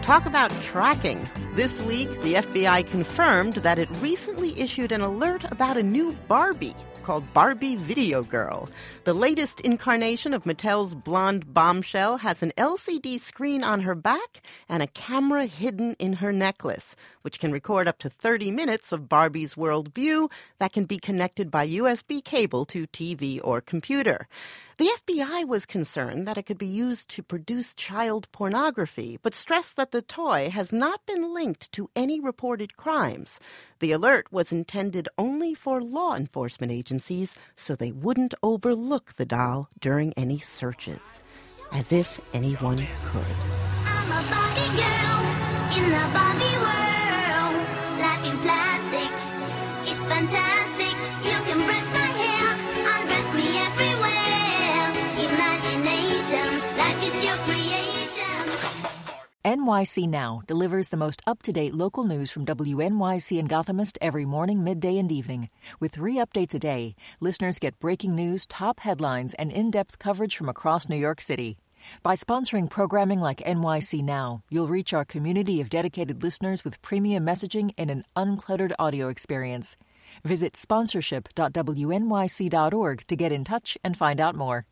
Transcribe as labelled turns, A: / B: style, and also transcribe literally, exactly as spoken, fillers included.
A: Talk about tracking. This week, the F B I confirmed that it recently issued an alert about a new Barbie called Barbie Video Girl. The latest incarnation of Mattel's blonde bombshell has an L C D screen on her back and a camera hidden in her necklace, which can record up to thirty minutes of Barbie's world view that can be connected by U S B cable to T V or computer. The F B I was concerned that it could be used to produce child pornography, but stressed that the toy has not been linked to any reported crimes. The alert was intended only for law enforcement agencies so they wouldn't overlook the doll during any searches. As if anyone could.
B: I'm a Barbie girl in the Barbie world. Life in plastic, it's fantastic. You can brush my hair, undress me everywhere. Imagination, life is your creation.
C: N Y C Now delivers the most up-to-date local news from W N Y C and Gothamist every morning, midday, and evening. With three updates a day, listeners get breaking news, top headlines, and in-depth coverage from across New York City. By sponsoring programming like N Y C Now, you'll reach our community of dedicated listeners with premium messaging and an uncluttered audio experience. Visit sponsorship dot W N Y C dot org to get in touch and find out more.